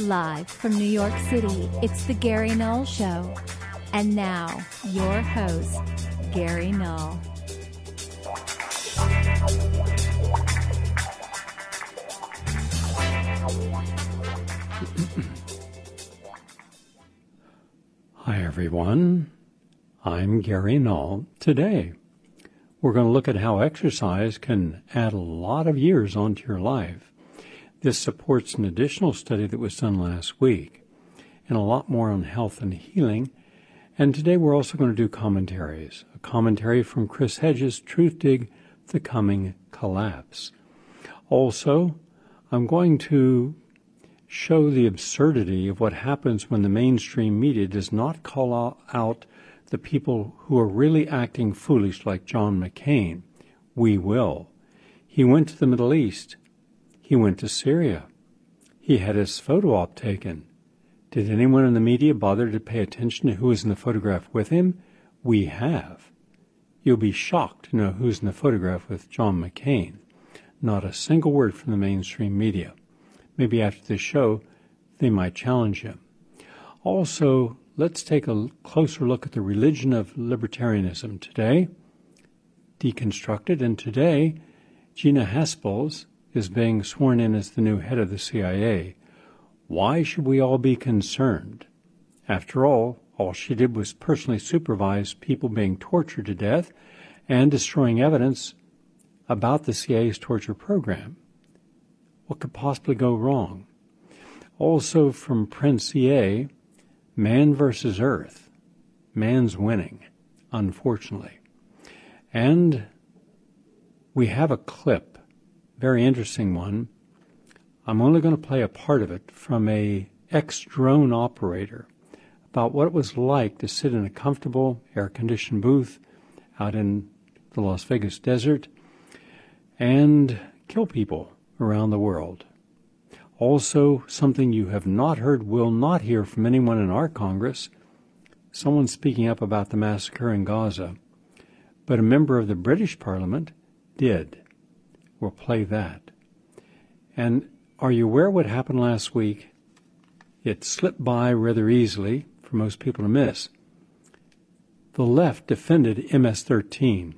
Live from New York City, it's the Gary Null Show. And now, your host, Gary Null. Hi, everyone. I'm Gary Null. Today, we're going to look at how exercise can add a lot of years onto your life. This supports an additional study that was done last week, and a lot more on health and healing. And today we're also going to do commentaries. A commentary from Chris Hedges' Truth Dig, The Coming Collapse. Also, I'm going to show the absurdity of what happens when the mainstream media does not call out the people who are really acting foolish like John McCain. We will. He went to the Middle East. He went to Syria. He had his photo op taken. Did anyone in the media bother to pay attention to who was in the photograph with him? We have. You'll be shocked to know who's in the photograph with John McCain. Not a single word from the mainstream media. Maybe after the show, they might challenge him. Also, let's take a closer look at the religion of libertarianism today, deconstructed, and today, Gina Haspels is being sworn in as the new head of the CIA. Why should we all be concerned? After all she did was personally supervise people being tortured to death and destroying evidence about the CIA's torture program. What could possibly go wrong? Also from Prince EA, Man versus Earth. Man's winning, unfortunately. And we have a clip, very interesting one. I'm only going to play a part of it from a ex-drone operator about what it was like to sit in a comfortable air-conditioned booth out in the Las Vegas desert and kill people around the world. Also, something you have not heard, will not hear from anyone in our Congress, someone speaking up about the massacre in Gaza, but a member of the British Parliament did. We'll play that. And are you aware what happened last week? It slipped by rather easily for most people to miss. The left defended MS-13.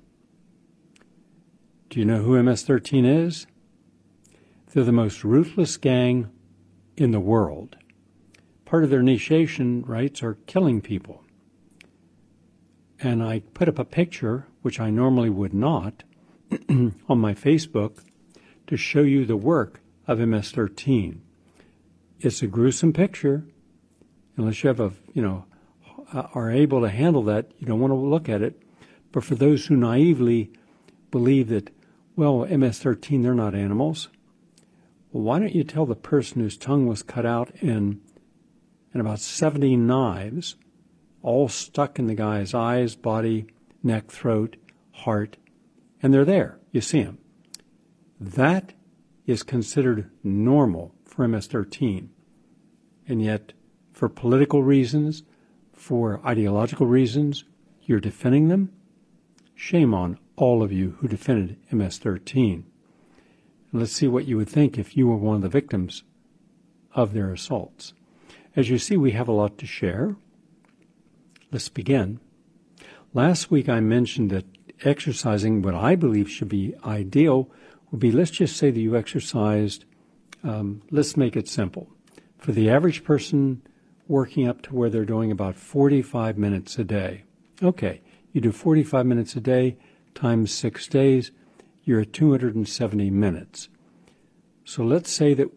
Do you know who MS-13 is? They're the most ruthless gang in the world. Part of their initiation rites are killing people. And I put up a picture, which I normally would not, on my Facebook to show you the work of MS-13. It's a gruesome picture. Unless you have are able to handle that, you don't want to look at it. But for those who naively believe that, well, MS-13, they're not animals, well, why don't you tell the person whose tongue was cut out in about 70 knives, all stuck in the guy's eyes, body, neck, throat, heart, and they're there. You see them. That is considered normal for MS-13. And yet, for political reasons, for ideological reasons, you're defending them? Shame on all of you who defended MS-13. And let's see what you would think if you were one of the victims of their assaults. As you see, we have a lot to share. Let's begin. Last week I mentioned that exercising, what I believe should be ideal, would be, let's just say that you exercised, let's make it simple. For the average person working up to where they're doing about 45 minutes a day. Okay, you do 45 minutes a day times 6 days, you're at 270 minutes. So let's say that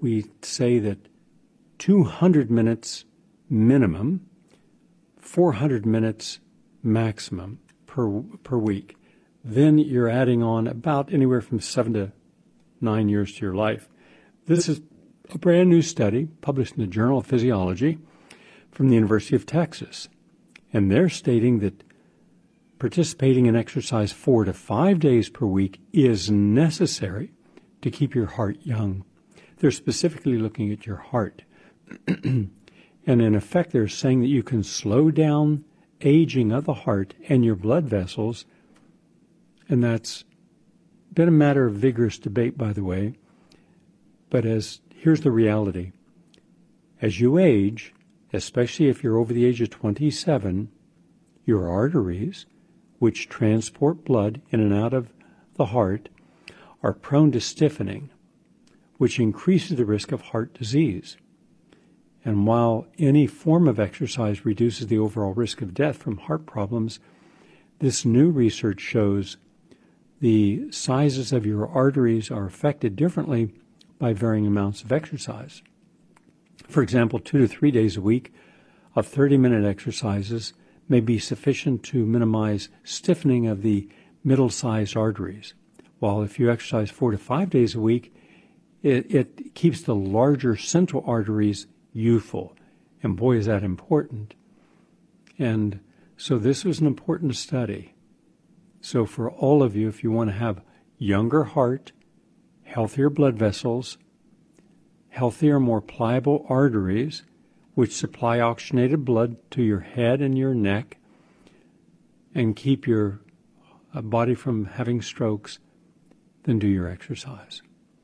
200 minutes minimum, 400 minutes maximum per week. Then you're adding on about anywhere from 7 to 9 years to your life. This is a brand new study published in the Journal of Physiology from the University of Texas. And they're stating that participating in exercise 4 to 5 days per week is necessary to keep your heart young. They're specifically looking at your heart. And in effect, they're saying that you can slow down aging of the heart and your blood vessels. And that's been a matter of vigorous debate, by the way. But here's the reality. As you age, especially if you're over the age of 27, your arteries, which transport blood in and out of the heart, are prone to stiffening, which increases the risk of heart disease. And while any form of exercise reduces the overall risk of death from heart problems, this new research shows the sizes of your arteries are affected differently by varying amounts of exercise. For example, 2 to 3 days a week of 30-minute exercises may be sufficient to minimize stiffening of the middle-sized arteries, while if you exercise 4 to 5 days a week, it keeps the larger central arteries youthful. And boy, is that important. And so this was an important study. So for all of you, if you want to have younger heart, healthier blood vessels, healthier, more pliable arteries, which supply oxygenated blood to your head and your neck and keep your body from having strokes, then do your exercise.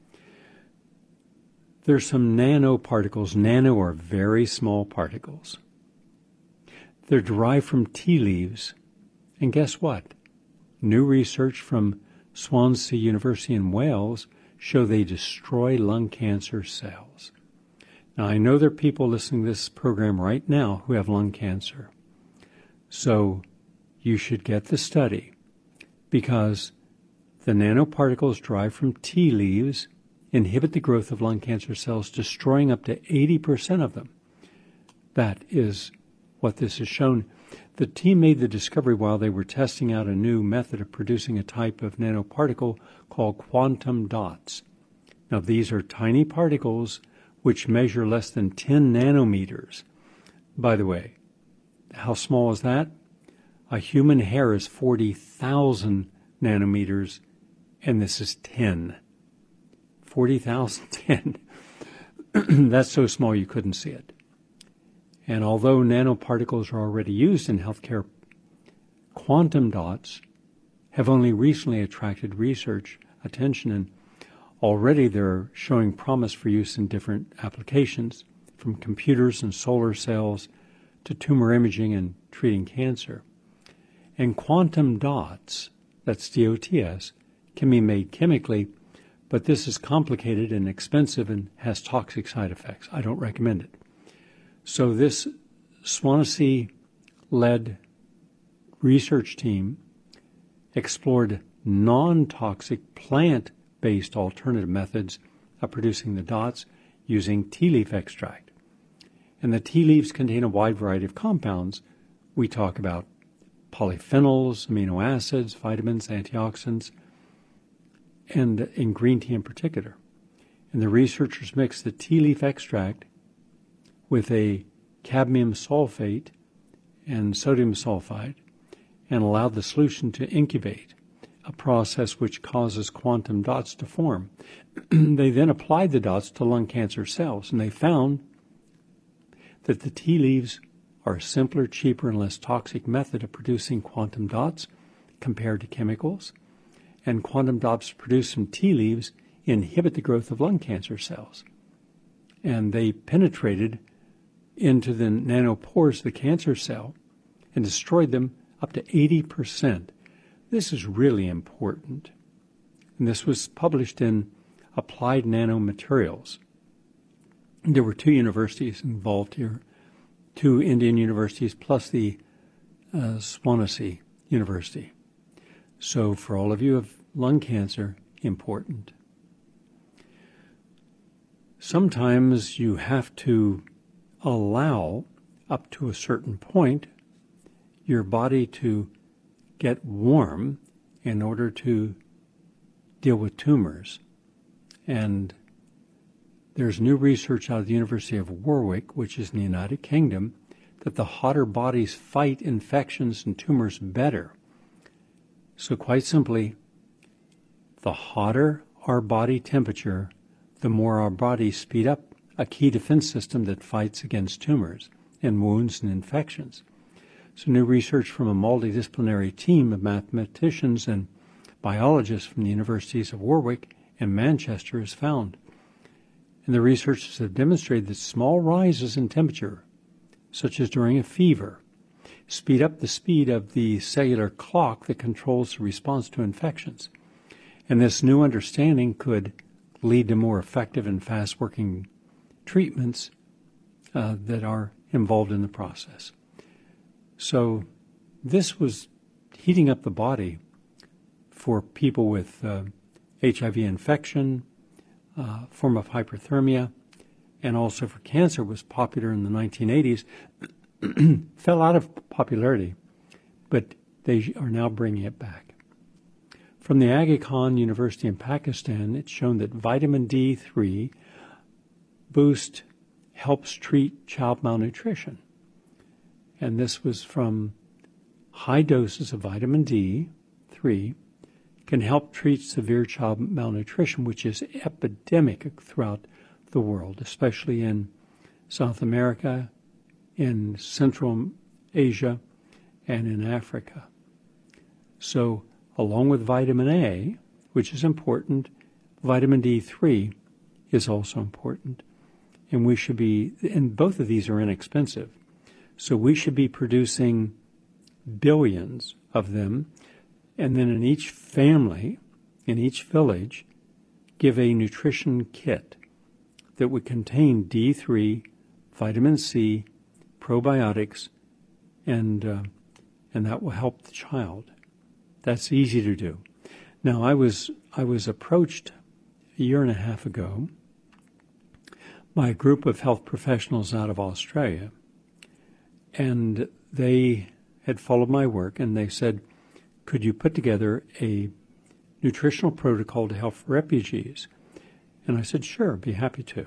There's some nanoparticles. Nano are very small particles. They're derived from tea leaves. And guess what? New research from Swansea University in Wales show they destroy lung cancer cells. Now, I know there are people listening to this program right now who have lung cancer. So you should get the study because the nanoparticles derived from tea leaves inhibit the growth of lung cancer cells, destroying up to 80% of them. That is what this has shown. The team made the discovery while they were testing out a new method of producing a type of nanoparticle called quantum dots. Now, these are tiny particles which measure less than 10 nanometers. By the way, how small is that? A human hair is 40,000 nanometers, and this is 10. 40,000, 10. That's so small you couldn't see it. And although nanoparticles are already used in healthcare, quantum dots have only recently attracted research attention, and already they're showing promise for use in different applications, from computers and solar cells to tumor imaging and treating cancer. And quantum dots, that's DOTS, can be made chemically, but this is complicated and expensive and has toxic side effects. I don't recommend it. So this Swansea-led research team explored non-toxic plant-based alternative methods of producing the dots using tea leaf extract. And the tea leaves contain a wide variety of compounds. We talk about polyphenols, amino acids, vitamins, antioxidants, and in green tea in particular. And the researchers mixed the tea leaf extract with a cadmium sulfate and sodium sulfide and allowed the solution to incubate, a process which causes quantum dots to form. They then applied the dots to lung cancer cells, and they found that the tea leaves are a simpler, cheaper, and less toxic method of producing quantum dots compared to chemicals. And quantum dots produced from tea leaves inhibit the growth of lung cancer cells. And they penetrated into the nanopores of the cancer cell and destroyed them up to 80%. This is really important. And this was published in Applied Nanomaterials. There were 2 universities involved here, 2 Indian universities plus the Swansea University. So for all of you who have lung cancer, important. Sometimes you have to allow, up to a certain point, your body to get warm in order to deal with tumors. And there's new research out of the University of Warwick, which is in the United Kingdom, that the hotter bodies fight infections and tumors better. So quite simply, the hotter our body temperature, the more our bodies speed up a key defense system that fights against tumors and wounds and infections. So new research from a multidisciplinary team of mathematicians and biologists from the universities of Warwick and Manchester is found. And the researchers have demonstrated that small rises in temperature, such as during a fever, speed up the speed of the cellular clock that controls the response to infections. And this new understanding could lead to more effective and fast-working treatments that are involved in the process. So this was heating up the body for people with HIV infection, form of hyperthermia, and also for cancer. Was popular in the 1980s, fell out of popularity, but they are now bringing it back. From the Aga Khan University in Pakistan, it's shown that vitamin D3 helps treat child malnutrition. And this was from high doses of vitamin D3 can help treat severe child malnutrition, which is epidemic throughout the world, especially in South America, in Central Asia, and in Africa. So, along with vitamin A, which is important, vitamin D3 is also important. And and both of these are inexpensive. So we should be producing billions of them, and then in each family, in each village, give a nutrition kit that would contain D3, vitamin C, probiotics, and that will help the child. That's easy to do. Now, I was approached a year and a half ago by a group of health professionals out of Australia, and they had followed my work, and they said, could you put together a nutritional protocol to help refugees? And I said, sure, be happy to.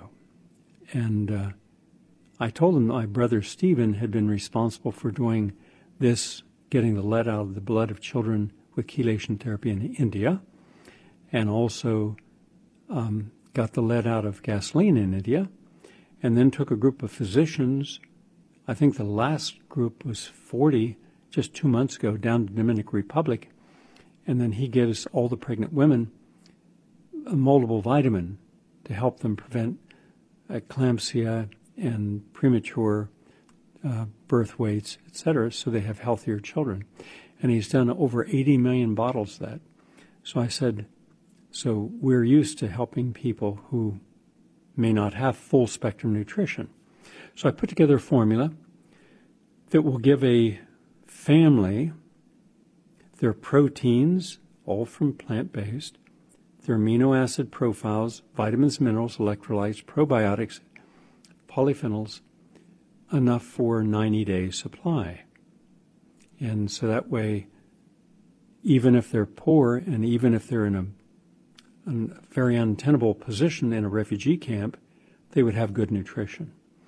And I told them my brother Stephen had been responsible for doing this, getting the lead out of the blood of children with chelation therapy in India, and also got the lead out of gasoline in India, and then took a group of physicians. I think the last group was 40 just 2 months ago down to Dominican Republic, and then he gives all the pregnant women a multiple vitamin to help them prevent eclampsia and premature birth weights, etc., so they have healthier children. And he's done over 80 million bottles of that. So I said, so we're used to helping people who may not have full spectrum nutrition. So I put together a formula that will give a family their proteins, all from plant-based, their amino acid profiles, vitamins, minerals, electrolytes, probiotics, polyphenols, enough for a 90-day supply. And so that way, even if they're poor and even if they're in a very untenable position in a refugee camp, they would have good nutrition.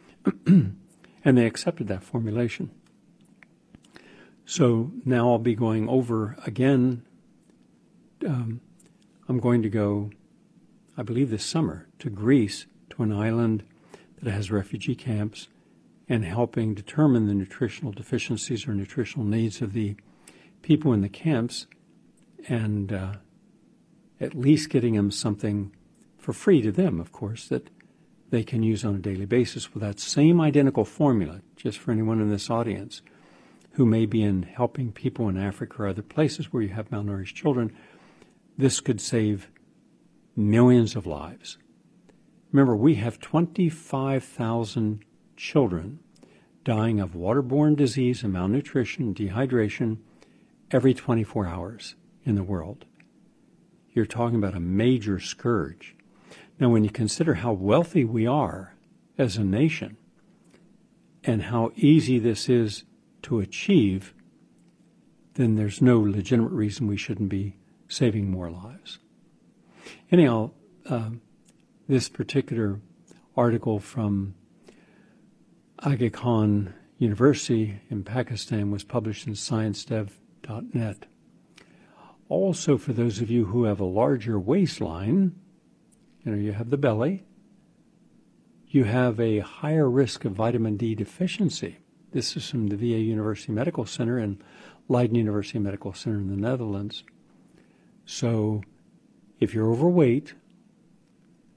And they accepted that formulation. So now I'll be going over again. I'm going to go, I believe this summer, to Greece, to an island that has refugee camps, and helping determine the nutritional deficiencies or nutritional needs of the people in the camps, and at least getting them something for free to them, of course, that they can use on a daily basis with that same identical formula, just for anyone in this audience who may be in helping people in Africa or other places where you have malnourished children. This could save millions of lives. Remember, we have 25,000 children dying of waterborne disease and malnutrition and dehydration every 24 hours in the world. You're talking about a major scourge. Now, when you consider how wealthy we are as a nation and how easy this is to achieve, then there's no legitimate reason we shouldn't be saving more lives. Anyhow, this particular article from Aga Khan University in Pakistan was published in ScienceDev.net. Also, for those of you who have a larger waistline, you have the belly, you have a higher risk of vitamin D deficiency. This is from the VA University Medical Center and Leiden University Medical Center in the Netherlands. So if you're overweight,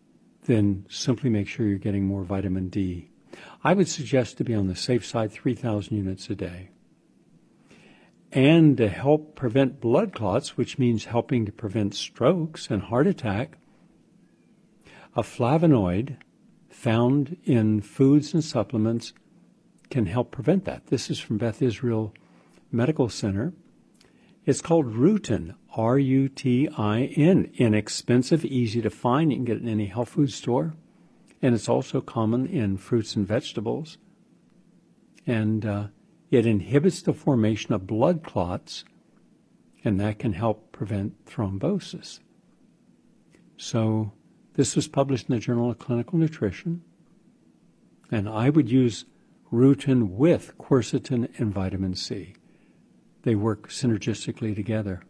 then simply make sure you're getting more vitamin D. I would suggest to be on the safe side 3,000 units a day. And to help prevent blood clots, which means helping to prevent strokes and heart attack, a flavonoid found in foods and supplements can help prevent that. This is from Beth Israel Medical Center. It's called rutin, R-U-T-I-N. Inexpensive, easy to find. You can get it in any health food store. And it's also common in fruits and vegetables. And it inhibits the formation of blood clots, and that can help prevent thrombosis. So this was published in the Journal of Clinical Nutrition. And I would use rutin with quercetin and vitamin C. They work synergistically together.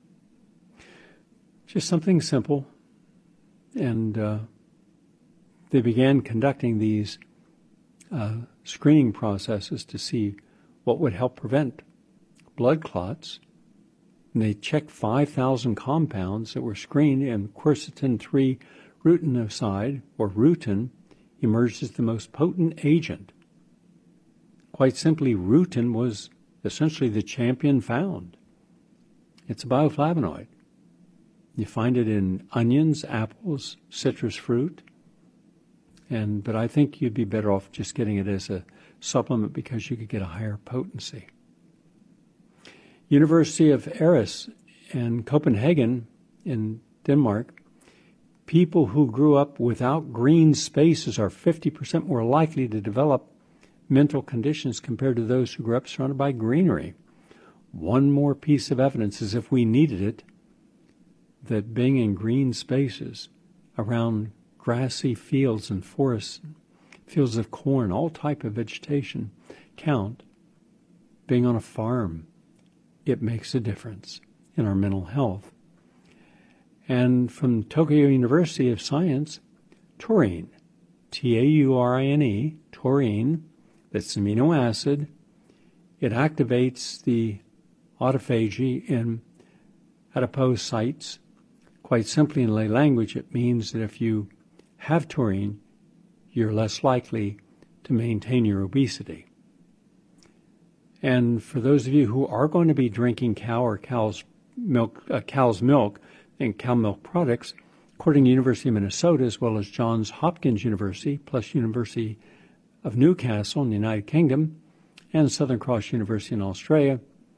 Just something simple. And they began conducting these screening processes to see what would help prevent blood clots. And they checked 5,000 compounds that were screened, and quercetin-3 rutinoside, or rutin, emerged as the most potent agent. Quite simply, rutin was essentially the champion found. It's a bioflavonoid. You find it in onions, apples, citrus fruit. But I think you'd be better off just getting it as a supplement because you could get a higher potency. University of Aarhus in Copenhagen in Denmark, people who grew up without green spaces are 50% more likely to develop mental conditions compared to those who grew up surrounded by greenery. One more piece of evidence, as if we needed it, that being in green spaces around grassy fields and forests, fields of corn, all type of vegetation count. Being on a farm, it makes a difference in our mental health. And from Tokyo University of Science, taurine, T-A-U-R-I-N-E, taurine, that's amino acid. It activates the autophagy in adipose sites. Quite simply, in lay language, it means that if you have taurine, you're less likely to maintain your obesity. And for those of you who are going to be drinking cow's milk and cow milk products, according to the University of Minnesota, as well as Johns Hopkins University, plus University of Newcastle in the United Kingdom, and Southern Cross University in Australia,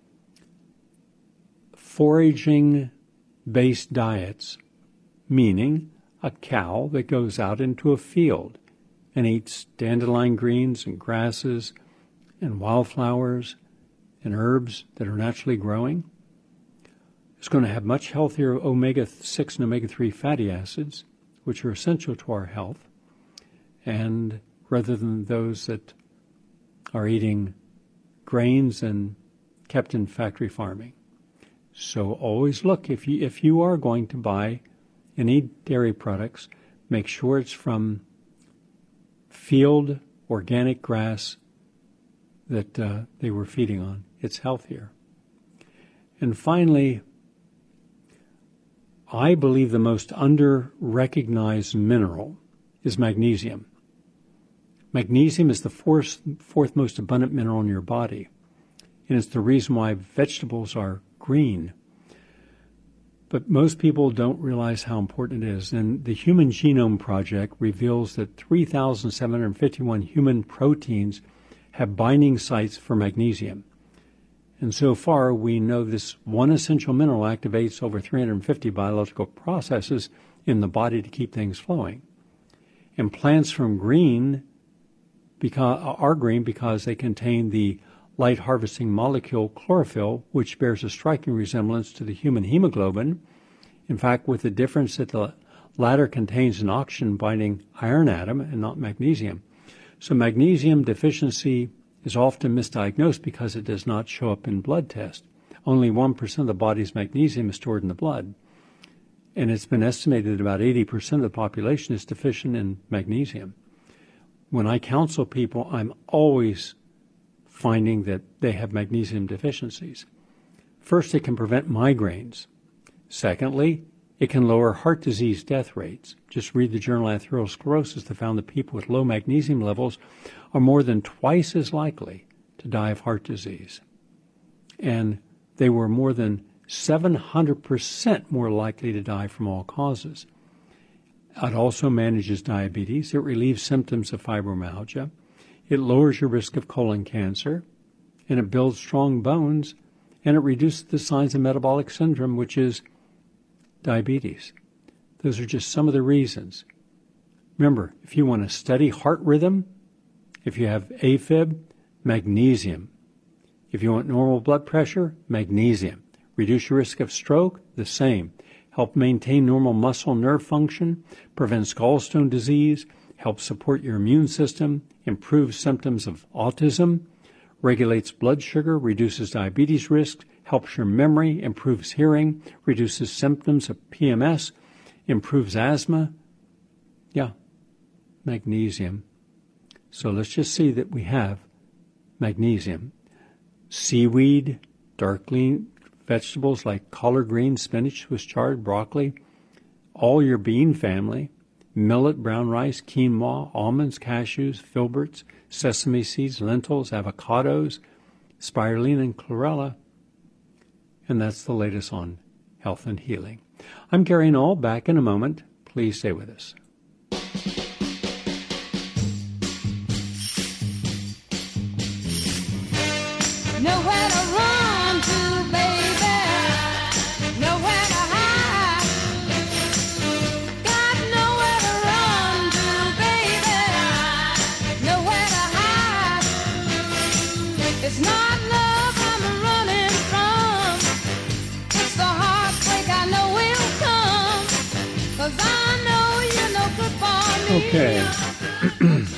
foraging-based diets, meaning a cow that goes out into a field and eats dandelion greens and grasses and wildflowers and herbs that are naturally growing, is going to have much healthier omega-6 and omega-3 fatty acids, which are essential to our health, and rather than those that are eating grains and kept in factory farming. So always look, if you are going to buy any dairy products, make sure it's from field organic grass that they were feeding on. It's healthier. And finally, I believe the most under-recognized mineral is magnesium. Magnesium is the fourth most abundant mineral in your body, and it's the reason why vegetables are green. But most people don't realize how important it is. And the Human Genome Project reveals that 3,751 human proteins have binding sites for magnesium. And so far, we know this one essential mineral activates over 350 biological processes in the body to keep things flowing. And plants are green because they contain the light-harvesting molecule chlorophyll, which bears a striking resemblance to the human hemoglobin. In fact, with the difference that the latter contains an oxygen-binding iron atom and not magnesium. So magnesium deficiency is often misdiagnosed because it does not show up in blood tests. Only 1% of the body's magnesium is stored in the blood. And it's been estimated that about 80% of the population is deficient in magnesium. When I counsel people, I'm always finding that they have magnesium deficiencies. First, it can prevent migraines. Secondly, It can lower heart disease death rates. Just read the journal Atherosclerosis that found that people with low magnesium levels are more than twice as likely to die of heart disease. And they were more than 700% more likely to die from all causes. It also manages diabetes. It relieves symptoms of fibromyalgia. It lowers your risk of colon cancer. And it builds strong bones. And it reduces the signs of metabolic syndrome, which is diabetes. Those are just some of the reasons. Remember, if you want a steady heart rhythm, if you have AFib, magnesium. If you want normal blood pressure, magnesium. Reduce your risk of stroke, the same. Help maintain normal muscle nerve function, prevents gallstone disease, helps support your immune system, improves symptoms of autism, regulates blood sugar, reduces diabetes risk, helps your memory, improves hearing, reduces symptoms of PMS, improves asthma. Yeah, magnesium. So let's just see that we have magnesium. Seaweed, dark green vegetables like collard greens, spinach, Swiss chard, broccoli, all your bean family, millet, brown rice, quinoa, almonds, cashews, filberts, sesame seeds, lentils, avocados, spirulina, and chlorella. And that's the latest on health and healing. I'm Gary Null, back in a moment. Please stay with us. Nowhere to run to, baby. Nowhere to hide. Got nowhere to run to, baby. Nowhere to hide. It's not love I'm running from. It's the heartbreak I know will come. 'Cause I know you're no good for me. Okay.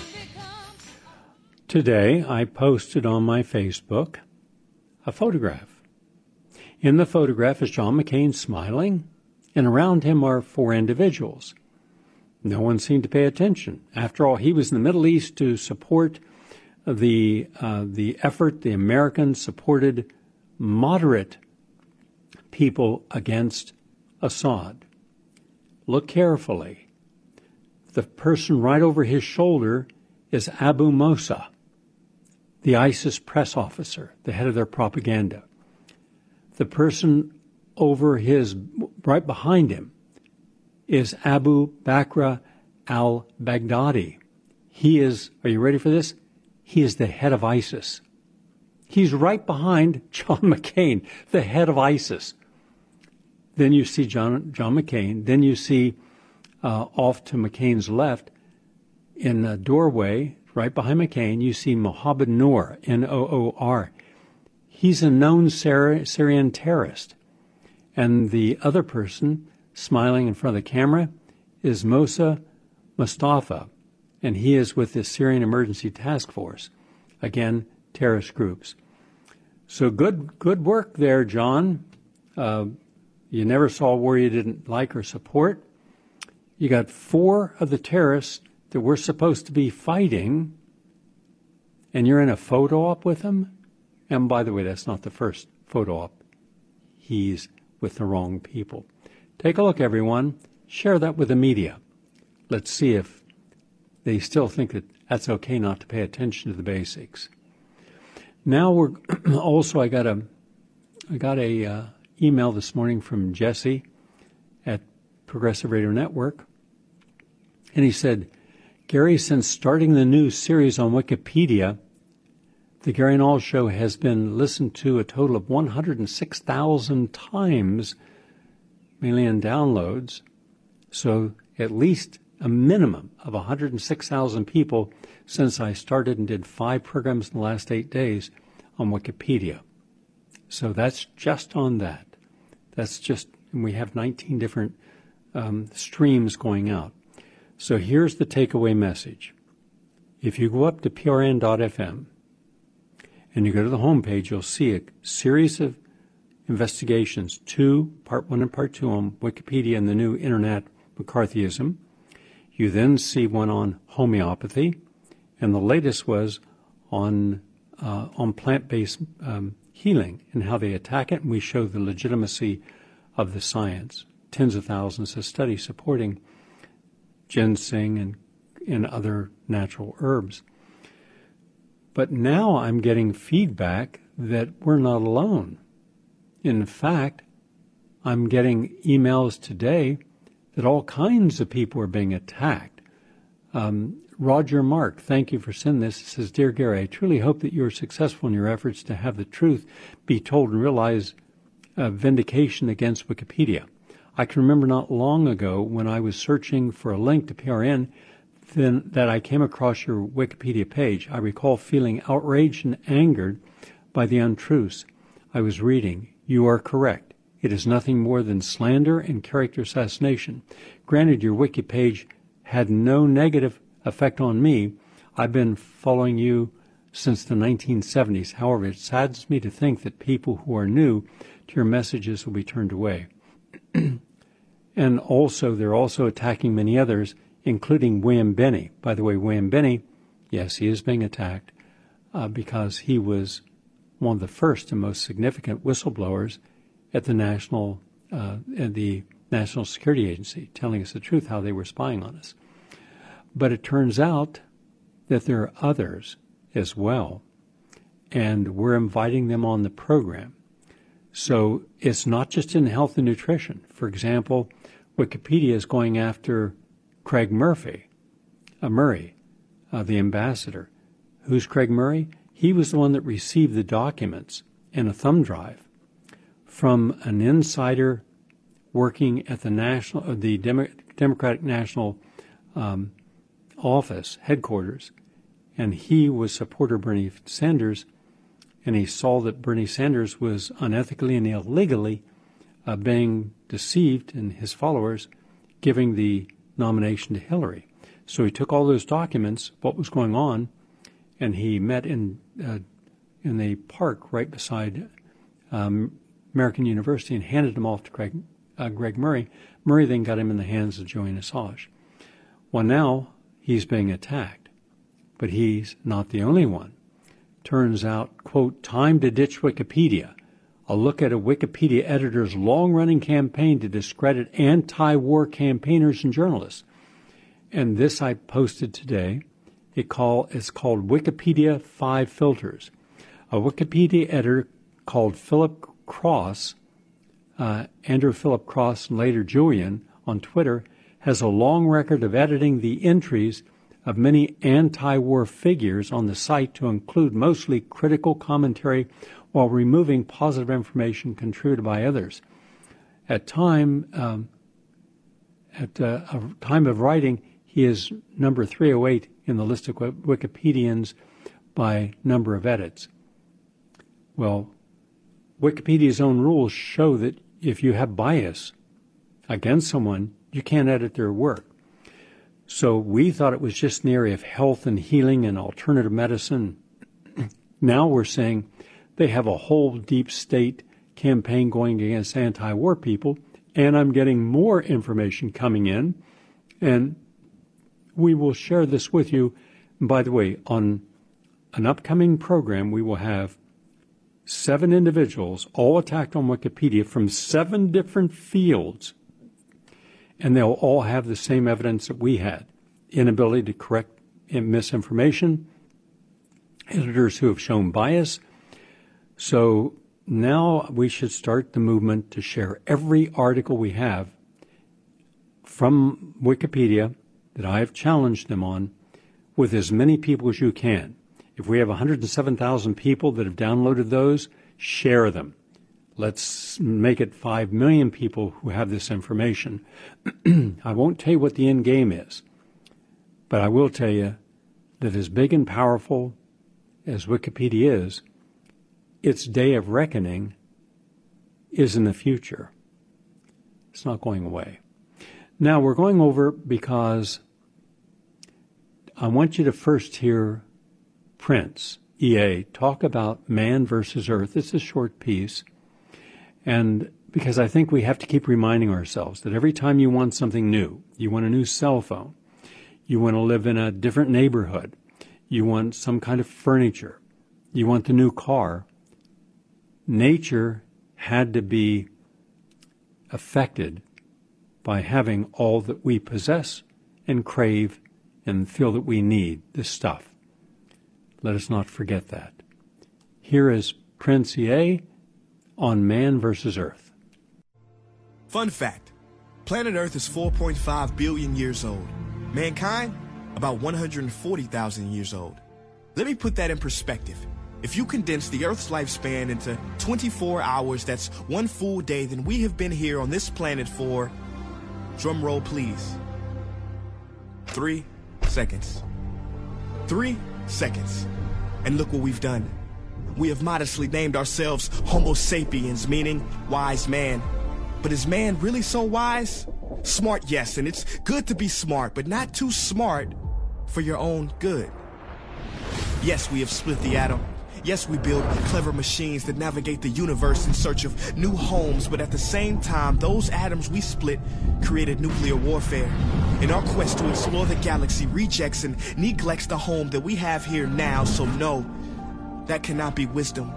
Today I posted on my Facebook a photograph. In the photograph is John McCain smiling, and around him are 4 individuals. No one seemed to pay attention. After all, he was in the Middle East to support the effort. The Americans supported moderate people against Assad. Look carefully. The person right over his shoulder is Abu Musa, the ISIS press officer, the head of their propaganda. The person right behind him is Abu Bakr al-Baghdadi. He is, are you ready for this? He is the head of ISIS. He's right behind John McCain, the head of ISIS. Then you see John McCain. Then you see off to McCain's left in a doorway, right behind McCain, you see Mohammed Noor, N-O-O-R. He's a known Syrian terrorist. And the other person smiling in front of the camera is Mosa Mustafa, and he is with the Syrian Emergency Task Force. Again, terrorist groups. So good work there, John. You never saw a war you didn't like or support. You got 4 of the terrorists that we're supposed to be fighting, and you're in a photo op with them? And by the way, that's not the first photo op. He's with the wrong people. Take a look, everyone. Share that with the media. Let's see if they still think that that's okay not to pay attention to the basics. Now we're also, I got a email this morning from Jesse at Progressive Radio Network, and he said, Gary, since starting the new series on Wikipedia, the Gary Null Show has been listened to a total of 106,000 times, mainly in downloads. So at least a minimum of 106,000 people since I started and did 5 programs in the last 8 days on Wikipedia. So that's just on that. That's just, and we have 19 different streams going out. So here's the takeaway message. If you go up to prn.fm and you go to the homepage, you'll see a series of investigations, part 1 and part 2 on Wikipedia and the new Internet McCarthyism. You then see one on homeopathy, and the latest was on plant-based healing and how they attack it, and we show the legitimacy of the science. tens of thousands of studies supporting ginseng and other natural herbs. But now I'm getting feedback that we're not alone. In fact, I'm getting emails today that all kinds of people are being attacked. Roger Mark, thank you for sending this. It says, Dear Gary, I truly hope that you are successful in your efforts to have the truth be told and realize vindication against Wikipedia. I can remember not long ago when I was searching for a link to PRN that I came across your Wikipedia page. I recall feeling outraged and angered by the untruths I was reading. You are correct. It is nothing more than slander and character assassination. Granted, your wiki page had no negative effect on me. I've been following you since the 1970s. However, it saddens me to think that people who are new to your messages will be turned away. And also, they're also attacking many others, including William Binney. By the way, William Binney, yes, he is being attacked because he was one of the first and most significant whistleblowers at the National Security Agency, telling us the truth, how they were spying on us. But it turns out that there are others as well, and we're inviting them on the program. So it's not just in health and nutrition. For example, Wikipedia is going after Craig Murray, the ambassador. Who's Craig Murray? He was the one that received the documents in a thumb drive from an insider working at the Democratic National Office headquarters, and he was a supporter of Bernie Sanders, and he saw that Bernie Sanders was unethically and illegally being deceived, and his followers giving the nomination to Hillary. So he took all those documents, what was going on, and he met in a park right beside American University and handed them off to Greg Murray. Murray then got him in the hands of Julian Assange. Well, now he's being attacked, but he's not the only one. Turns out, quote, time to ditch Wikipedia. A look at a Wikipedia editor's long-running campaign to discredit anti-war campaigners and journalists. And this I posted today. It's called Wikipedia 5 Filters. A Wikipedia editor called Philip Cross, Andrew Philip Cross, and later Julian on Twitter, has a long record of editing the entries of many anti-war figures on the site to include mostly critical commentary while removing positive information contributed by others. At a time of writing, he is number 308 in the list of Wikipedians by number of edits. Well, Wikipedia's own rules show that if you have bias against someone, you can't edit their work. So we thought it was just in the area of health and healing and alternative medicine. Now we're saying they have a whole deep state campaign going against anti-war people, and I'm getting more information coming in, and we will share this with you. And by the way, on an upcoming program, we will have 7 individuals all attacked on Wikipedia from 7 different fields, and they'll all have the same evidence that we had: inability to correct misinformation, editors who have shown bias. So now we should start the movement to share every article we have from Wikipedia that I have challenged them on with as many people as you can. If we have 107,000 people that have downloaded those, share them. Let's make it 5 million people who have this information. I won't tell you what the end game is, but I will tell you that as big and powerful as Wikipedia is, its day of reckoning is in the future. It's not going away. Now we're going over because I want you to first hear Prince, EA, talk about man versus earth. It's a short piece. And because I think we have to keep reminding ourselves that every time you want something new, you want a new cell phone, you want to live in a different neighborhood, you want some kind of furniture, you want the new car, nature had to be affected by having all that we possess and crave and feel that we need this stuff. Let us not forget that. Here is Prince EA on Man vs. Earth. Fun fact, planet Earth is 4.5 billion years old. Mankind, about 140,000 years old. Let me put that in perspective. If you condense the Earth's lifespan into 24 hours, that's one full day, then we have been here on this planet for, drum roll please, 3 seconds. 3 seconds. And look what we've done. We have modestly named ourselves Homo sapiens, meaning wise man. But is man really so wise? Smart, yes, and it's good to be smart, but not too smart for your own good. Yes, we have split the atom. Yes, we build clever machines that navigate the universe in search of new homes, but at the same time, those atoms we split created nuclear warfare. In our quest to explore the galaxy, rejects and neglects the home that we have here now, so no, that cannot be wisdom.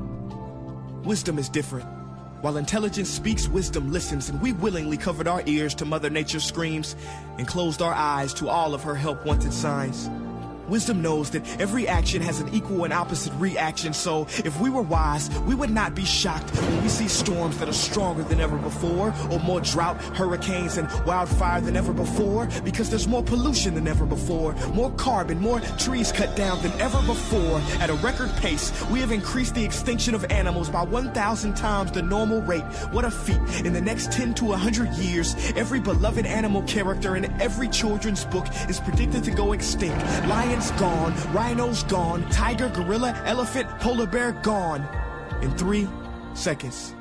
Wisdom is different. While intelligence speaks, wisdom listens, and we willingly covered our ears to Mother Nature's screams and closed our eyes to all of her help-wanted signs. Wisdom knows that every action has an equal and opposite reaction, so if we were wise, we would not be shocked when we see storms that are stronger than ever before, or more drought, hurricanes, and wildfire than ever before, because there's more pollution than ever before, more carbon, more trees cut down than ever before. At a record pace, we have increased the extinction of animals by 1,000 times the normal rate. What a feat. In the next 10 to 100 years, every beloved animal character in every children's book is predicted to go extinct. Lions gone, rhinos gone, tiger, gorilla, elephant, polar bear gone in 3 seconds.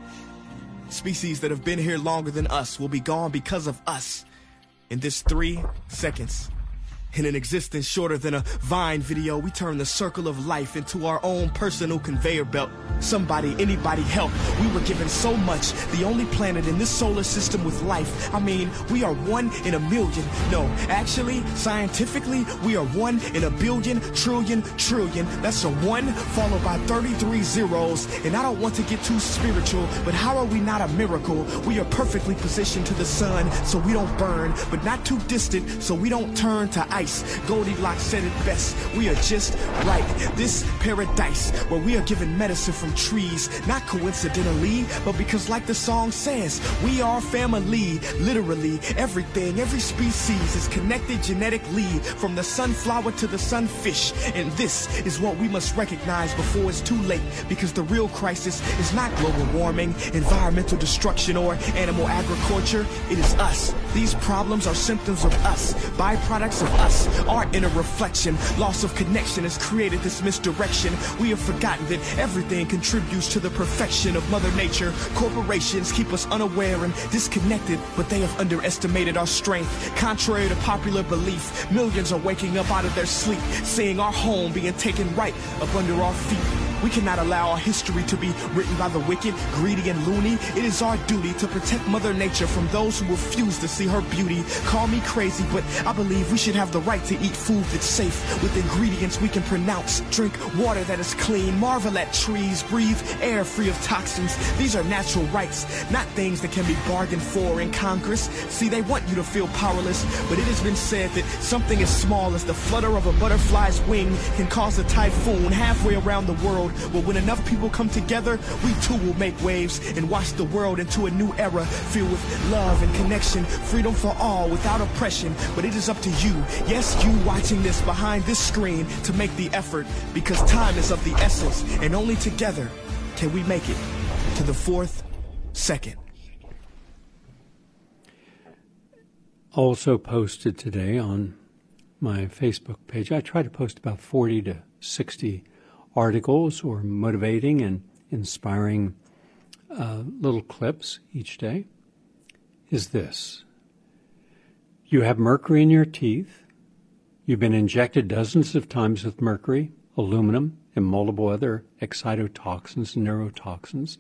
Species that have been here longer than us will be gone because of us in this 3 seconds. In an existence shorter than a Vine video, we turn the circle of life into our own personal conveyor belt. Somebody, anybody help. We were given so much, the only planet in this solar system with life. I mean, we are 1 in a million. No, actually, scientifically, we are 1 in a billion, trillion. That's a 1 followed by 33 zeros. And I don't want to get too spiritual, but how are we not a miracle? We are perfectly positioned to the sun so we don't burn, but not too distant so we don't turn to ice. Goldilocks said it best. We are just right. This paradise where we are given medicine from trees, not coincidentally, but because like the song says, we are family. Literally, everything, every species is connected genetically, from the sunflower to the sunfish. And this is what we must recognize before it's too late, because the real crisis is not global warming, environmental destruction, or animal agriculture. It is us. These problems are symptoms of us, byproducts of us. Our inner reflection, loss of connection has created this misdirection. We have forgotten that everything contributes to the perfection of Mother Nature. Corporations keep us unaware and disconnected, but they have underestimated our strength. Contrary to popular belief, millions are waking up out of their sleep, seeing our home being taken right up under our feet. We cannot allow our history to be written by the wicked, greedy, and loony. It is our duty to protect Mother Nature from those who refuse to see her beauty. Call me crazy, but I believe we should have the right to eat food that's safe, with ingredients we can pronounce. Drink water that is clean, marvel at trees, breathe air free of toxins. These are natural rights, not things that can be bargained for in Congress. See, they want you to feel powerless, but it has been said that something as small as the flutter of a butterfly's wing can cause a typhoon halfway around the world. But when enough people come together, we too will make waves and wash the world into a new era filled with love and connection, freedom for all without oppression. But it is up to you, yes, you watching this behind this screen, to make the effort, because time is of the essence, and only together can we make it to the 4th second. Also posted today on my Facebook page, I try to post about 40 to 60 articles or motivating and inspiring little clips each day, is this. You have mercury in your teeth. You've been injected dozens of times with mercury, aluminum, and multiple other excitotoxins and neurotoxins.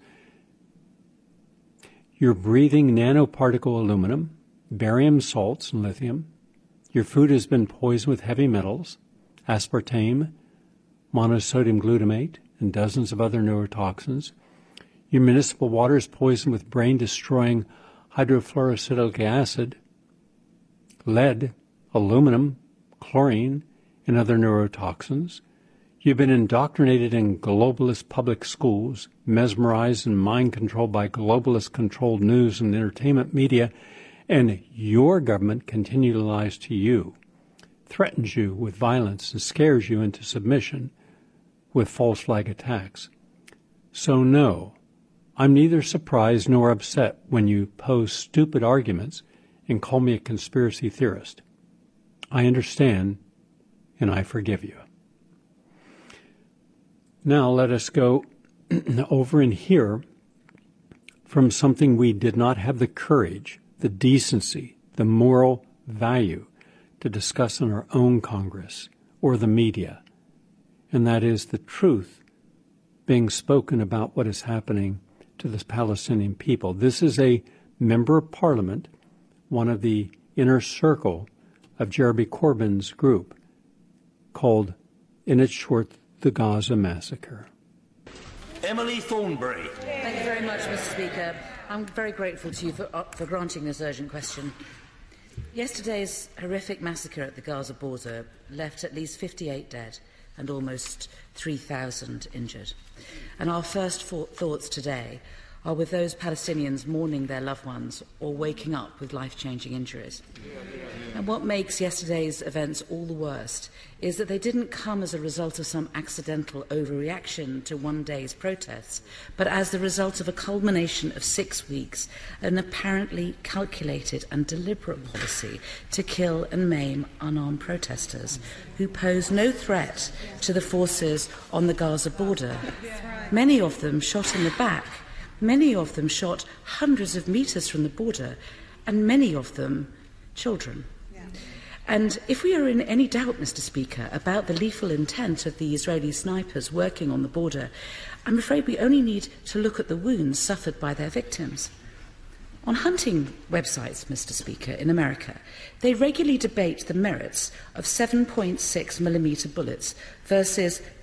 You're breathing nanoparticle aluminum, barium salts, and lithium. Your food has been poisoned with heavy metals, aspartame, monosodium glutamate, and dozens of other neurotoxins. Your municipal water is poisoned with brain-destroying hydrofluoroacetic acid, lead, aluminum, chlorine, and other neurotoxins. You've been indoctrinated in globalist public schools, mesmerized and mind-controlled by globalist-controlled news and entertainment media, and your government continually lies to you, threatens you with violence, and scares you into submission with false flag attacks. So no, I'm neither surprised nor upset when you pose stupid arguments and call me a conspiracy theorist. I understand, and I forgive you. Now let us go over and hear from something we did not have the courage, the decency, the moral value to discuss in our own Congress or the media, and that is the truth being spoken about what is happening to the Palestinian people. This is a member of Parliament, one of the inner circle of Jeremy Corbyn's group, called, in its short, the Gaza Massacre. Emily Thornberry. Thank you very much, Mr. Speaker. I'm very grateful to you for granting this urgent question. Yesterday's horrific massacre at the Gaza border left at least 58 dead and almost 3,000 injured. And our first thoughts today are with those Palestinians mourning their loved ones or waking up with life-changing injuries. And what makes yesterday's events all the worst is that they didn't come as a result of some accidental overreaction to one day's protests, but as the result of a culmination of 6 weeks, an apparently calculated and deliberate policy to kill and maim unarmed protesters who pose no threat to the forces on the Gaza border. Many of them shot in the back, many of them shot hundreds of metres from the border, and many of them children. And if we are in any doubt, Mr. Speaker, about the lethal intent of the Israeli snipers working on the border, I'm afraid we only need to look at the wounds suffered by their victims. On hunting websites, Mr. Speaker, in America, they regularly debate the merits of 7.6mm bullets versus the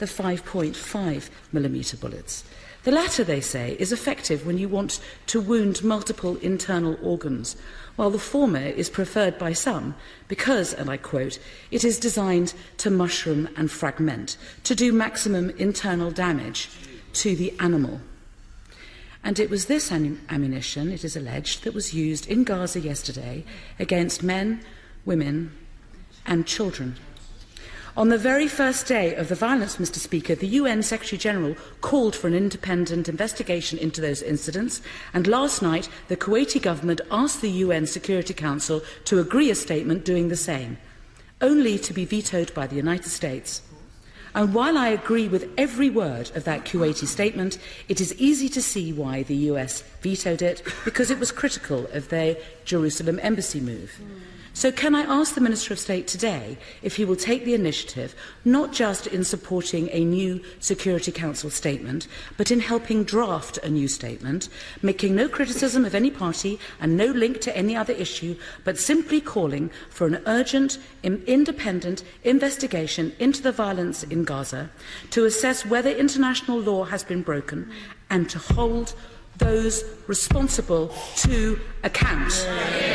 5.5mm bullets. The latter, they say, is effective when you want to wound multiple internal organs, while the former is preferred by some because, and I quote, it is designed to mushroom and fragment, to do maximum internal damage to the animal. And it was this ammunition, it is alleged, that was used in Gaza yesterday against men, women and children. On the very first day of the violence, Mr. Speaker, the UN Secretary-General called for an independent investigation into those incidents, and last night the Kuwaiti government asked the UN Security Council to agree a statement doing the same, only to be vetoed by the United States. And while I agree with every word of that Kuwaiti statement, it is easy to see why the US vetoed it, because it was critical of their Jerusalem embassy move. So can I ask the Minister of State today if he will take the initiative, not just in supporting a new Security Council statement, but in helping draft a new statement, making no criticism of any party and no link to any other issue, but simply calling for an urgent, independent investigation into the violence in Gaza to assess whether international law has been broken and to hold those responsible to account.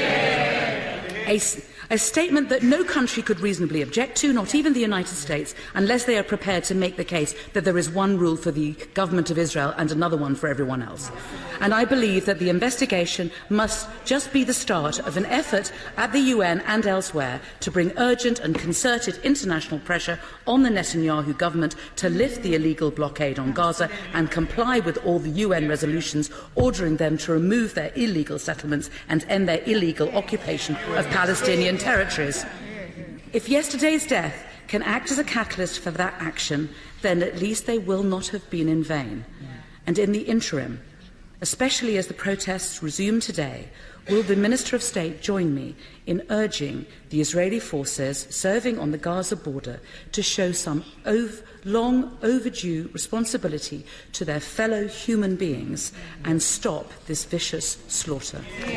A statement that no country could reasonably object to, not even the United States, unless they are prepared to make the case that there is one rule for the government of Israel and another one for everyone else. And I believe that the investigation must just be the start of an effort at the UN and elsewhere to bring urgent and concerted international pressure on the Netanyahu government to lift the illegal blockade on Gaza and comply with all the UN resolutions ordering them to remove their illegal settlements and end their illegal occupation of Palestinian territories. If yesterday's death can act as a catalyst for that action, then at least they will not have been in vain. And in the interim, especially as the protests resume today, will the Minister of State join me in urging the Israeli forces serving on the Gaza border to show some long overdue responsibility to their fellow human beings and stop this vicious slaughter?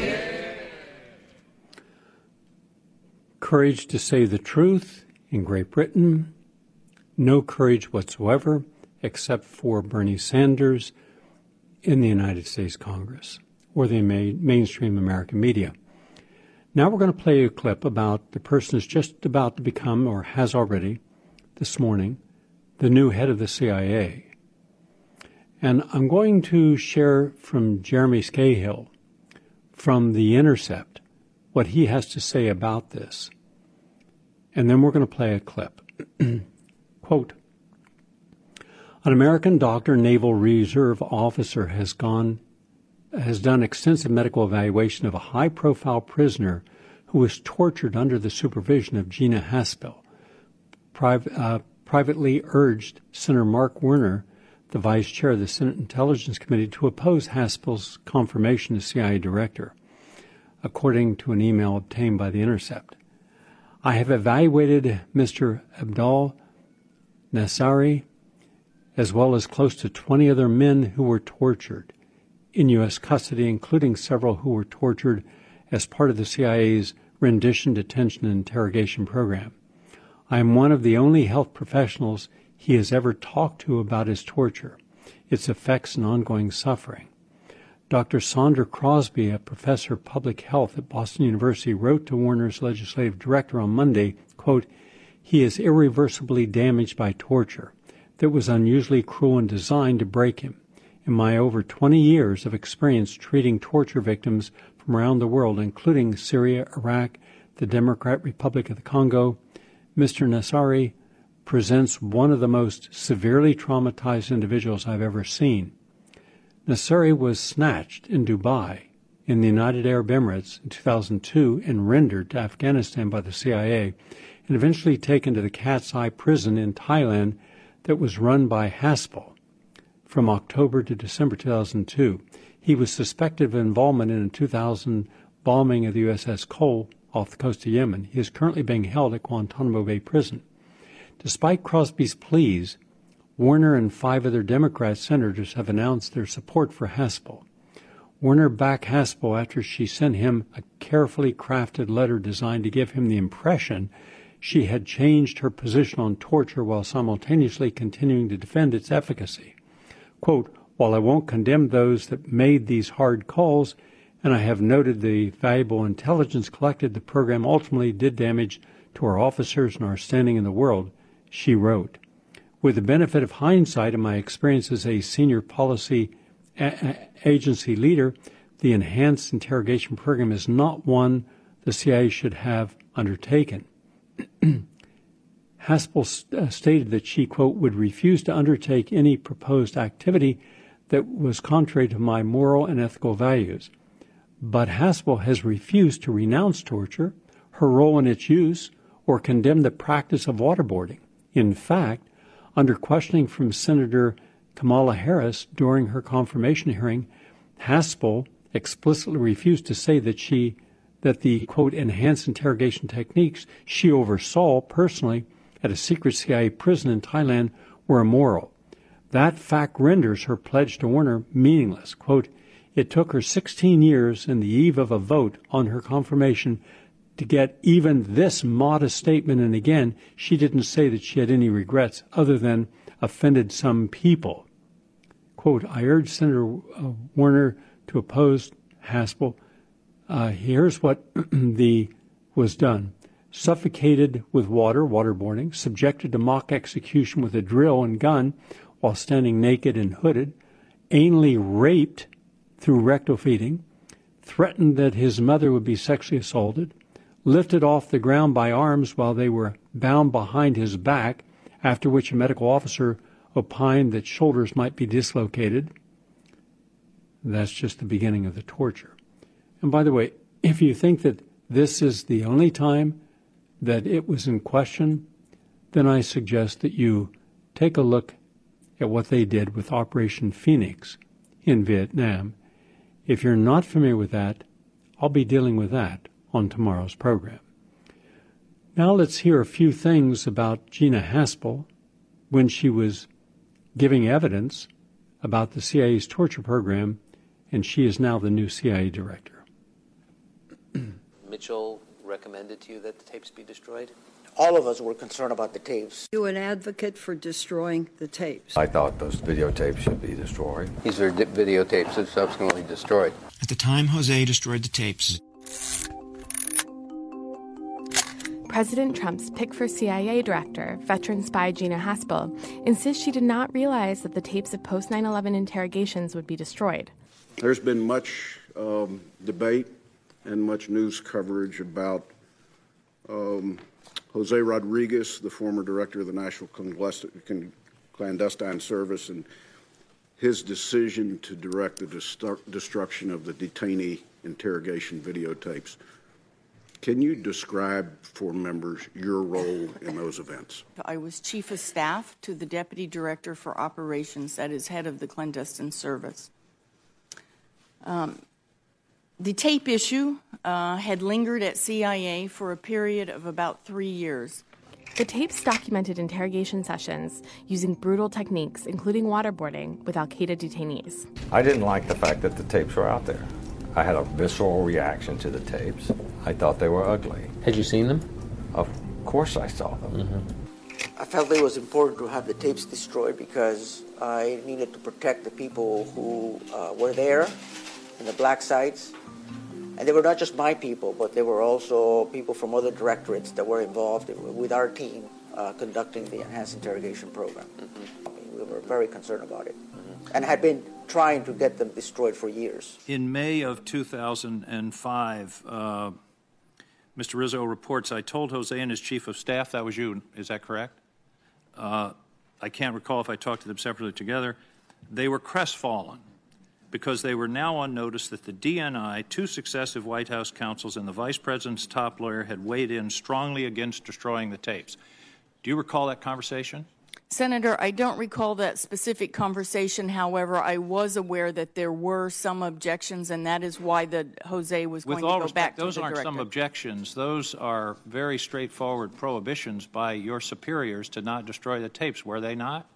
Courage to say the truth in Great Britain, no courage whatsoever except for Bernie Sanders in the United States Congress. or the mainstream American media. Now we're going to play a clip about the person who's just about to become, or has already, this morning, the new head of the CIA. And I'm going to share from Jeremy Scahill from The Intercept what he has to say about this. And then we're going to play a clip. Quote, an American doctor, naval reserve officer, has done extensive medical evaluation of a high-profile prisoner who was tortured under the supervision of Gina Haspel. Privately urged Senator Mark Warner, the vice chair of the Senate Intelligence Committee, to oppose Haspel's confirmation as CIA director, according to an email obtained by The Intercept. I have evaluated Mr. Abdul Nassari, as well as close to 20 other men who were tortured in U.S. custody, including several who were tortured as part of the CIA's rendition, detention, and interrogation program. I am one of the only health professionals he has ever talked to about his torture, its effects, and ongoing suffering. Dr. Saundra Crosby, a professor of public health at Boston University, wrote to Warner's legislative director on Monday, quote, he is irreversibly damaged by torture that was unusually cruel and designed to break him. In my over 20 years of experience treating torture victims from around the world, including Syria, Iraq, the Democratic Republic of the Congo, Mr. Nassari presents one of the most severely traumatized individuals I've ever seen. Nassari was snatched in Dubai, in the United Arab Emirates, in 2002 and rendered to Afghanistan by the CIA, and eventually taken to the Cat's Eye prison in Thailand that was run by Haspel from October to December 2002. He was suspected of involvement in a 2000 bombing of the USS Cole off the coast of Yemen. He is currently being held at Guantanamo Bay Prison. Despite Crosby's pleas, Warner and 5 other Democrat senators have announced their support for Haspel. Warner backed Haspel after she sent him a carefully crafted letter designed to give him the impression she had changed her position on torture while simultaneously continuing to defend its efficacy. Quote, while I won't condemn those that made these hard calls, and I have noted the valuable intelligence collected, the program ultimately did damage to our officers and our standing in the world, she wrote. With the benefit of hindsight and my experience as a senior policy agency leader, the enhanced interrogation program is not one the CIA should have undertaken. Haspel stated that she, quote, would refuse to undertake any proposed activity that was contrary to my moral and ethical values. But Haspel has refused to renounce torture, her role in its use, or condemn the practice of waterboarding. In fact, under questioning from Senator Kamala Harris during her confirmation hearing, Haspel explicitly refused to say that the, quote, enhanced interrogation techniques she oversaw personally at a secret CIA prison in Thailand were immoral. That fact renders her pledge to Warner meaningless. Quote, it took her 16 years and the eve of a vote on her confirmation to get even this modest statement, and again, she didn't say that she had any regrets other than offended some people. Quote, I urge Senator Warner to oppose Haspel. Here's what was done. Suffocated with waterboarding, subjected to mock execution with a drill and gun while standing naked and hooded, anally raped through rectal feeding, threatened that his mother would be sexually assaulted, lifted off the ground by arms while they were bound behind his back, after which a medical officer opined that shoulders might be dislocated. That's just the beginning of the torture. And by the way, if you think that this is the only time that it was in question, then I suggest that you take a look at what they did with Operation Phoenix in Vietnam. If you're not familiar with that, I'll be dealing with that on tomorrow's program. Now let's hear a few things about Gina Haspel when she was giving evidence about the CIA's torture program, and she is now the new CIA director. Mitchell recommended to you that the tapes be destroyed? all of us were concerned about the tapes. You an advocate for destroying the tapes? I thought those videotapes should be destroyed. These are videotapes that subsequently destroyed. At the time Jose destroyed the tapes, President Trump's pick for CIA director, veteran spy Gina Haspel, insists she did not realize that the tapes of post-9/11 interrogations would be destroyed. There's been much debate and much news coverage about Jose Rodriguez, the former director of the National Clandestine Service, and his decision to direct the destruction of the detainee interrogation videotapes. Can you describe for members your role in those events? I was Chief of Staff to the Deputy Director for Operations, that is head of the Clandestine Service. The tape issue had lingered at CIA for a period of about 3 years. The tapes documented interrogation sessions using brutal techniques, including waterboarding, with al-Qaeda detainees. I didn't like the fact that the tapes were out there. I had a visceral reaction to the tapes. I thought they were ugly. Had you seen them? Of course I saw them. I felt it was important to have the tapes destroyed because I needed to protect the people who were there in the black sites. And they were not just my people, but they were also people from other directorates that were involved with our team conducting the enhanced interrogation program. We were very concerned about it and had been trying to get them destroyed for years. In May of 2005, Mr. Rizzo reports, I told Jose and his chief of staff, that was you, is that correct? I can't recall if I talked to them separately or together. They were crestfallen because they were now on notice that the DNI, 2 successive White House counsels, and the vice president's top lawyer had weighed in strongly against destroying the tapes. Do you recall that conversation? Senator, I don't recall that specific conversation. However, I was aware that there were some objections, and that is why Jose was going to go back to the director. Those aren't some objections. Those are very straightforward prohibitions by your superiors to not destroy the tapes, were they not?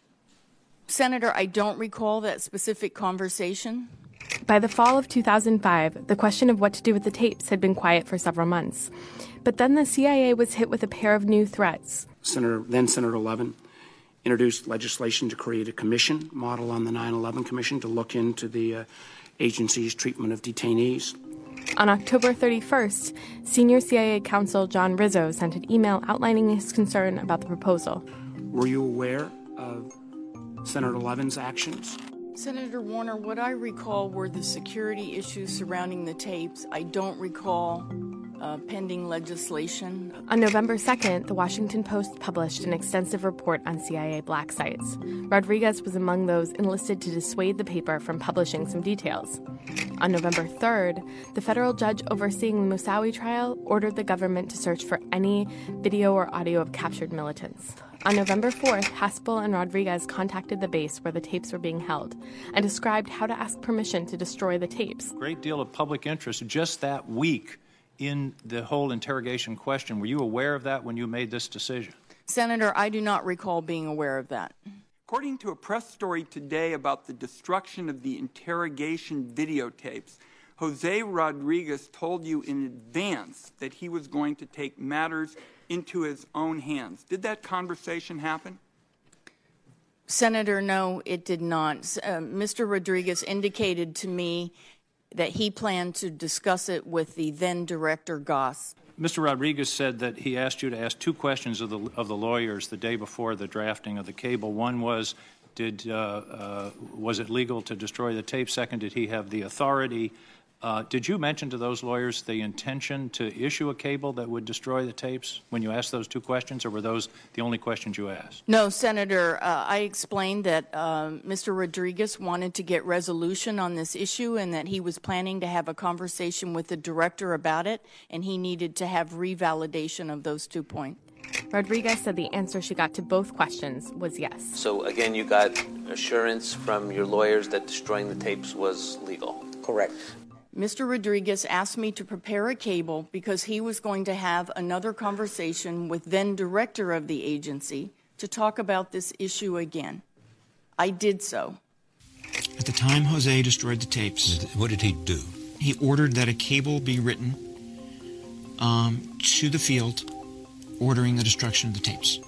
Senator, I don't recall that specific conversation. By the fall of 2005, the question of what to do with the tapes had been quiet for several months. But then the CIA was hit with a pair of new threats. Senator Levin introduced legislation to create a commission, model on the 9/11 Commission, to look into the agency's treatment of detainees. On October 31st, senior CIA counsel John Rizzo sent an email outlining his concern about the proposal. Were you aware of Senator Levin's actions? Senator Warner, what I recall were the security issues surrounding the tapes. I don't recall pending legislation. On November 2nd, the Washington Post published an extensive report on CIA black sites. Rodriguez was among those enlisted to dissuade the paper from publishing some details. On November 3rd, the federal judge overseeing the Moussaoui trial ordered the government to search for any video or audio of captured militants. On November 4th, Haspel and Rodriguez contacted the base where the tapes were being held and described how to ask permission to destroy the tapes. Great deal of public interest just that week in the whole interrogation question. Were you aware of that when you made this decision? Senator, I do not recall being aware of that. According to a press story today about the destruction of the interrogation videotapes, Jose Rodriguez told you in advance that he was going to take matters into his own hands. Did that conversation happen? Senator, no, it did not. Mr. Rodriguez indicated to me that he planned to discuss it with the then director, Goss. Mr. Rodriguez said that he asked you to ask 2 questions of the lawyers the day before the drafting of the cable. One was, was it legal to destroy the tape? Second, did he have the authority? Did you mention to those lawyers the intention to issue a cable that would destroy the tapes when you asked those 2 questions, or were those the only questions you asked? No, Senator. I explained that Mr. Rodriguez wanted to get resolution on this issue and that he was planning to have a conversation with the director about it, and he needed to have revalidation of those 2 points. Rodriguez said the answer she got to both questions was yes. So, again, you got assurance from your lawyers that destroying the tapes was legal? Correct. Mr. Rodriguez asked me to prepare a cable because he was going to have another conversation with then director of the agency to talk about this issue again. I did so. At the time Jose destroyed the tapes, what did he do? He ordered that a cable be written to the field ordering the destruction of the tapes.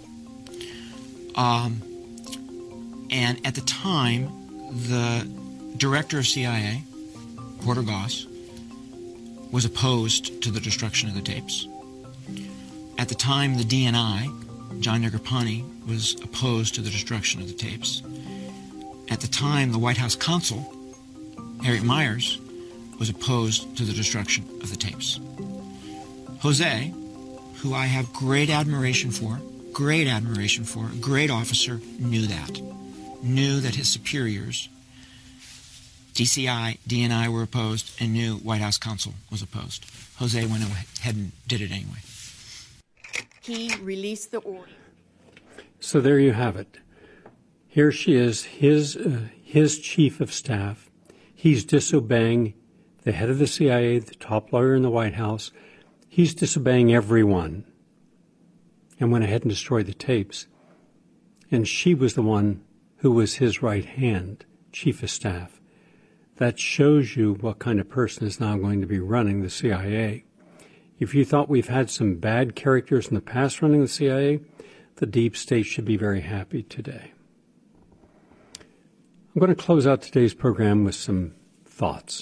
And at the time, the director of CIA, Porter Goss, was opposed to the destruction of the tapes. At the time, the DNI, John Negroponte, was opposed to the destruction of the tapes. At the time, the White House counsel, Harriet Miers, was opposed to the destruction of the tapes. Jose, who I have great admiration for, a great officer, knew that his superiors, DCI, DNI, were opposed, and knew White House counsel was opposed. Jose went ahead and did it anyway. He released the order. So there you have it. Here she is, his chief of staff. He's disobeying the head of the CIA, the top lawyer in the White House. He's disobeying everyone and went ahead and destroyed the tapes. And she was the one who was his right hand, chief of staff. That shows you what kind of person is now going to be running the CIA. If you thought we've had some bad characters in the past running the CIA, the deep state should be very happy today. I'm going to close out today's program with some thoughts.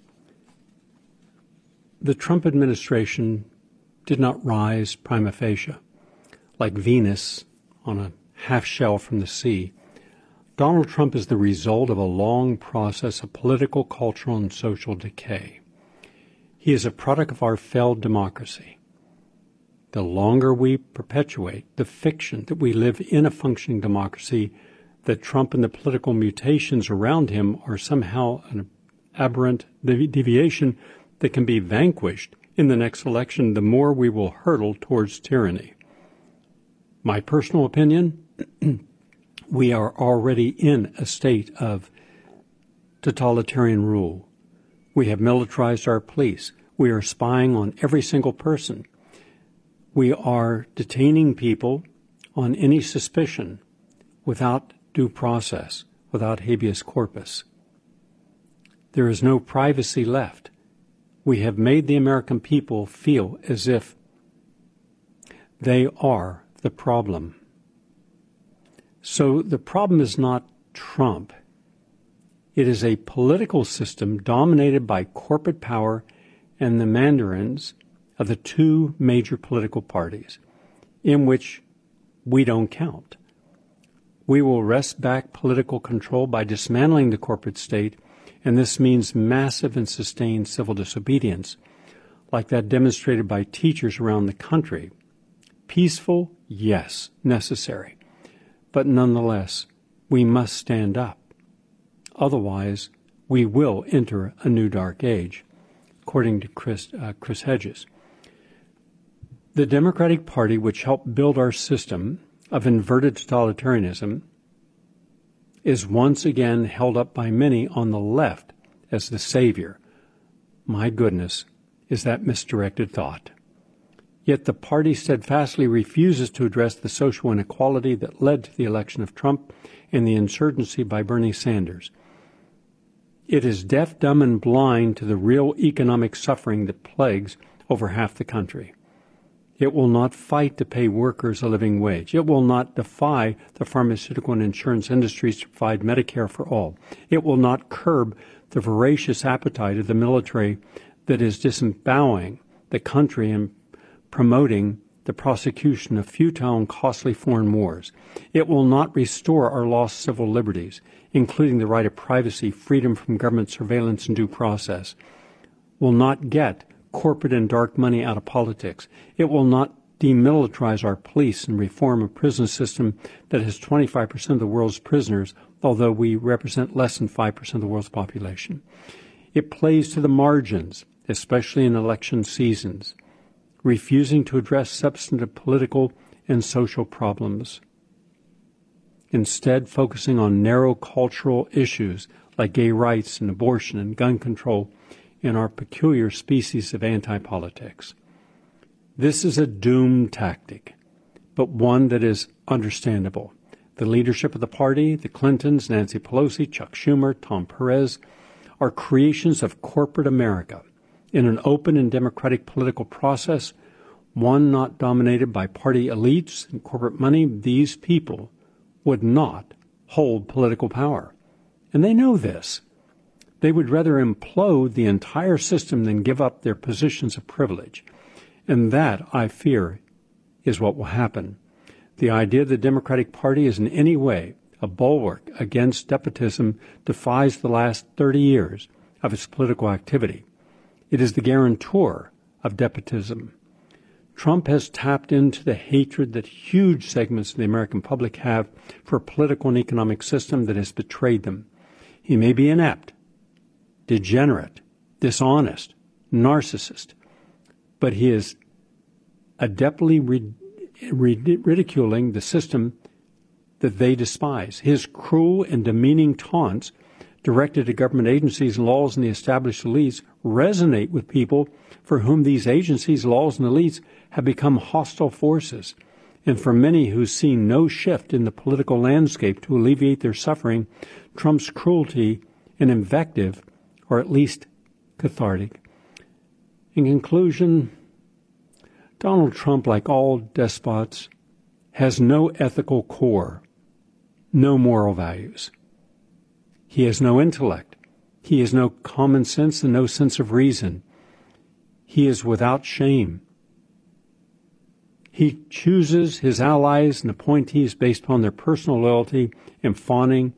The Trump administration did not rise prima facie, like Venus on a half shell from the sea. Donald Trump is the result of a long process of political, cultural, and social decay. He is a product of our failed democracy. The longer we perpetuate the fiction that we live in a functioning democracy, that Trump and the political mutations around him are somehow an aberrant deviation that can be vanquished in the next election, the more we will hurtle towards tyranny. My personal opinion, we are already in a state of totalitarian rule. We have militarized our police. We are spying on every single person. We are detaining people on any suspicion without due process, without habeas corpus. There is no privacy left. We have made the American people feel as if they are the problem. So the problem is not Trump. It is a political system dominated by corporate power and the mandarins of the two major political parties, in which we don't count. We will wrest back political control by dismantling the corporate state, and this means massive and sustained civil disobedience, like that demonstrated by teachers around the country. Peaceful, yes, necessary. But nonetheless, we must stand up. Otherwise, we will enter a new dark age, according to Chris Hedges. The Democratic Party, which helped build our system of inverted totalitarianism, is once again held up by many on the left as the savior. My goodness, is that misdirected thought. Yet the party steadfastly refuses to address the social inequality that led to the election of Trump and the insurgency by Bernie Sanders. It is deaf, dumb, and blind to the real economic suffering that plagues over half the country. It will not fight to pay workers a living wage. It will not defy the pharmaceutical and insurance industries to provide Medicare for all. It will not curb the voracious appetite of the military that is disembowelling the country and promoting the prosecution of futile and costly foreign wars. It will not restore our lost civil liberties, including the right of privacy, freedom from government surveillance, and due process. Will not get corporate and dark money out of politics. It will not demilitarize our police and reform a prison system that has 25% of the world's prisoners, although we represent less than 5% of the world's population. It plays to the margins, especially in election seasons, refusing to address substantive political and social problems, instead focusing on narrow cultural issues like gay rights and abortion and gun control in our peculiar species of anti-politics. This is a doomed tactic, but one that is understandable. The leadership of the party, the Clintons, Nancy Pelosi, Chuck Schumer, Tom Perez, are creations of corporate America in an open and democratic political process, one not dominated by party elites and corporate money, these people would not hold political power. And they know this. They would rather implode the entire system than give up their positions of privilege. And that, I fear, is what will happen. The idea the Democratic Party is in any way a bulwark against despotism defies the last 30 years of its political activity. It is the guarantor of despotism. Trump has tapped into the hatred that huge segments of the American public have for a political and economic system that has betrayed them. He may be inept, degenerate, dishonest, narcissist, but he is adeptly ridiculing the system that they despise. His cruel and demeaning taunts directed at government agencies, laws, and the established elites resonate with people for whom these agencies, laws, and elites have become hostile forces. And for many who see no shift in the political landscape to alleviate their suffering, Trump's cruelty and invective are at least cathartic. In conclusion, Donald Trump, like all despots, has no ethical core, no moral values. He has no intellect. He has no common sense and no sense of reason. He is without shame. He chooses his allies and appointees based upon their personal loyalty and fawning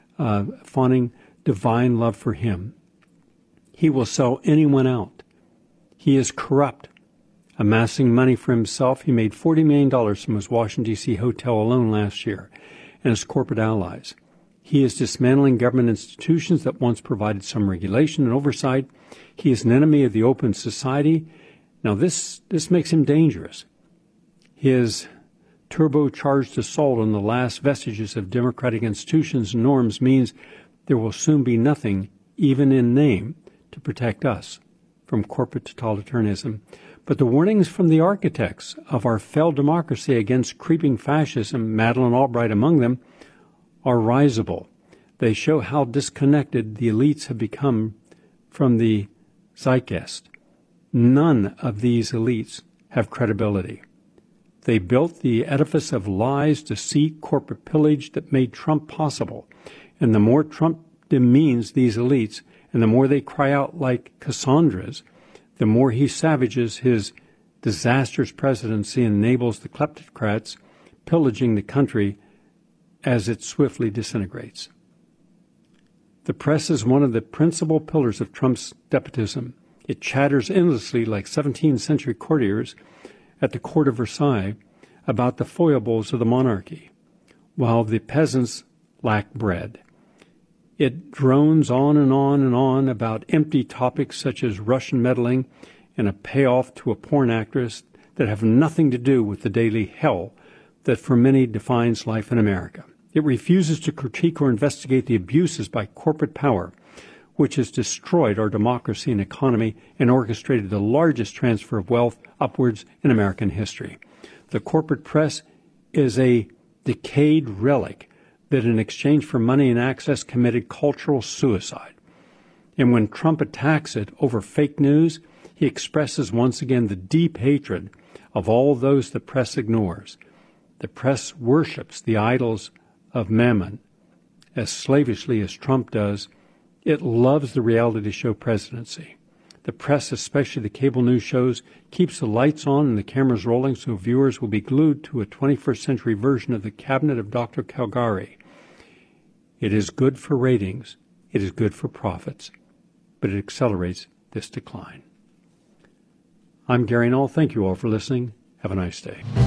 divine love for him. He will sell anyone out. He is corrupt. Amassing money for himself, he made $40 million from his Washington, D.C. hotel alone last year and his corporate allies. He is dismantling government institutions that once provided some regulation and oversight. He is an enemy of the open society. Now, this makes him dangerous. His turbocharged assault on the last vestiges of democratic institutions and norms means there will soon be nothing, even in name, to protect us from corporate totalitarianism. But the warnings from the architects of our failed democracy against creeping fascism, Madeleine Albright among them, are risible. They show how disconnected the elites have become from the zeitgeist. None of these elites have credibility. They built the edifice of lies, deceit, corporate pillage that made Trump possible. And the more Trump demeans these elites, and the more they cry out like Cassandras, the more he savages his disastrous presidency and enables the kleptocrats pillaging the country as it swiftly disintegrates. The press is one of the principal pillars of Trump's despotism. It chatters endlessly like 17th century courtiers at the court of Versailles about the foibles of the monarchy, while the peasants lack bread. It drones on and on and on about empty topics such as Russian meddling and a payoff to a porn actress that have nothing to do with the daily hell that for many defines life in America. It refuses to critique or investigate the abuses by corporate power, which has destroyed our democracy and economy and orchestrated the largest transfer of wealth upwards in American history. The corporate press is a decayed relic that in exchange for money and access committed cultural suicide. And when Trump attacks it over fake news, he expresses once again the deep hatred of all those the press ignores. The press worships the idols of Mammon as slavishly as Trump does. It loves the reality show presidency. The press, especially the cable news shows, keeps the lights on and the cameras rolling so viewers will be glued to a 21st century version of the cabinet of Dr. Calgary. It is good for ratings. It is good for profits. But it accelerates this decline. I'm Gary Null. Thank you all for listening. Have a nice day.